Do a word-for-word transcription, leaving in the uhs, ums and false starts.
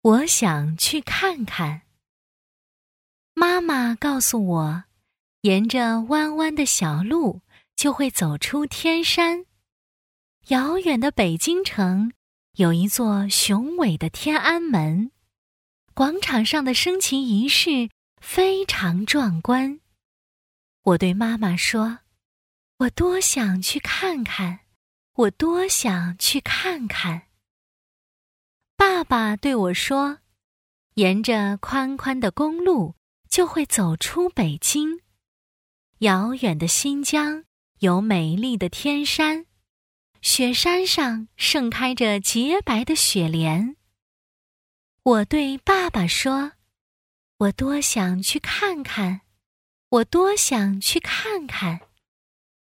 我想去看看。妈妈告诉我，沿着弯弯的小路就会走出天山。遥远的北京城有一座雄伟的天安门，广场上的升旗仪式非常壮观。我对妈妈说，我多想去看看，我多想去看看。爸爸对我说，沿着宽宽的公路就会走出北京。遥远的新疆有美丽的天山，雪山上盛开着洁白的雪莲。我对爸爸说，我多想去看看，我多想去看看。